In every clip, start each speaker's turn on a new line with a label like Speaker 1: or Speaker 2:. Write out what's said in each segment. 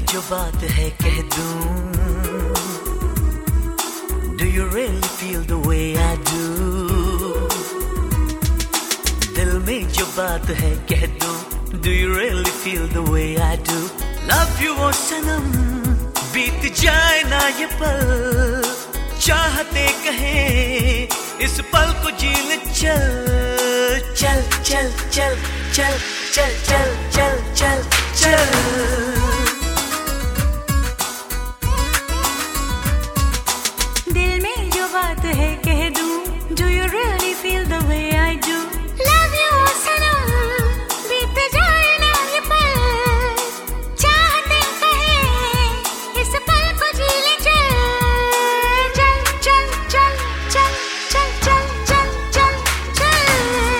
Speaker 1: जो बात है कह दूं, Do you really feel the way I do? दिल में जो बात है कह दूं, Do you really feel the way I do? Love you ओ सनम, बीत जाए ना ये पल, चाहते कहें इस पल को जी ले चल चल चल चल चल चल चल चल चल चल।
Speaker 2: दिल में जो बात है कह दूं, Do you really feel the way I do? Love you ओ सनम, बीत जाए ना ये पल, चाहते कहें इस पल को जी ले चल चल चल चल चल चल चल चल चल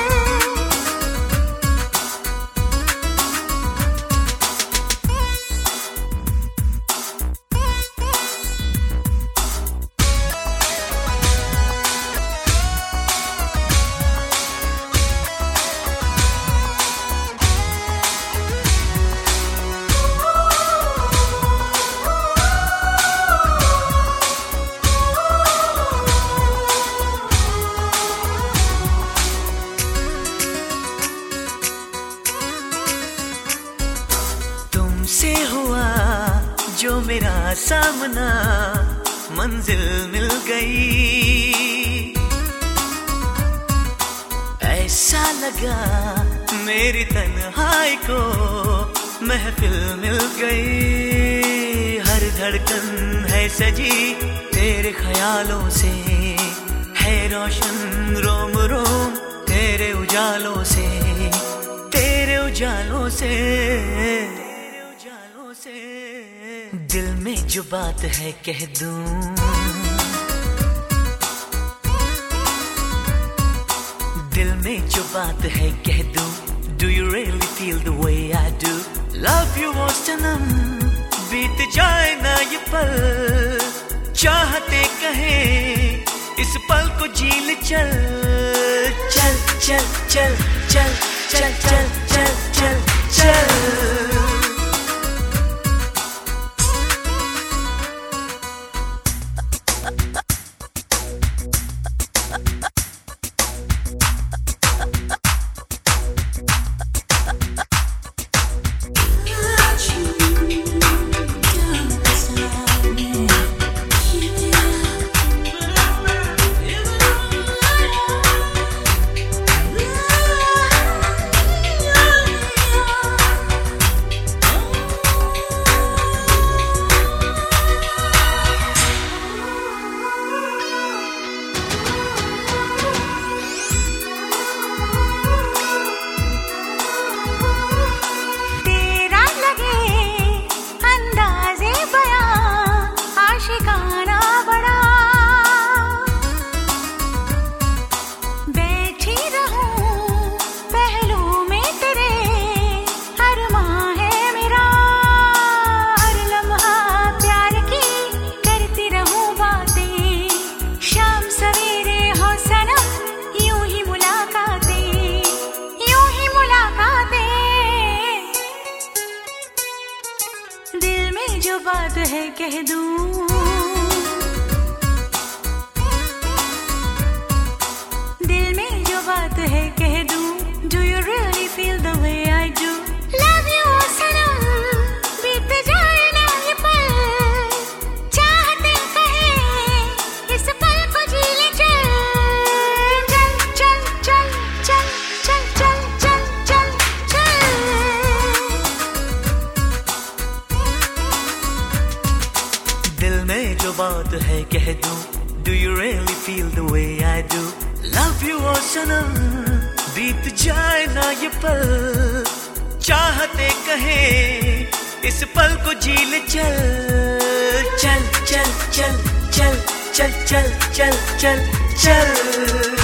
Speaker 1: से हुआ जो मेरा सामना, मंजिल मिल गई। ऐसा लगा मेरी तन्हाई को महफिल मिल गई। हर धड़कन है सजी तेरे ख्यालों से, है रोशन रोम रोम तेरे उजालों से, तेरे उजालों से। दिल में जो बात है कह दूं, दिल में जो बात है कह दूं, Do you really feel the way I do? Love you ओ सनम, बीत जाए ना ये पल, चाहते कहें इस पल को जी ले चल चल चल चल चल चल चल चल चल चल।
Speaker 2: जो बात है कह दूं, दिल में जो बात है कह दूं, Do you really feel the way I do? Love you ओ सनम, बीत जाए ना ये पल, चाहते कहें इस पल को जी ले चल चल चल चल चल चल चल चल चल।
Speaker 1: दिल में जो बात है कह दूं, Do you really feel the way I do? Love you ओ सनम, बीत जाए ना ये पल, चाहते कहें इस पल को जी ले चल चल चल चल चल चल चल चल चल चल।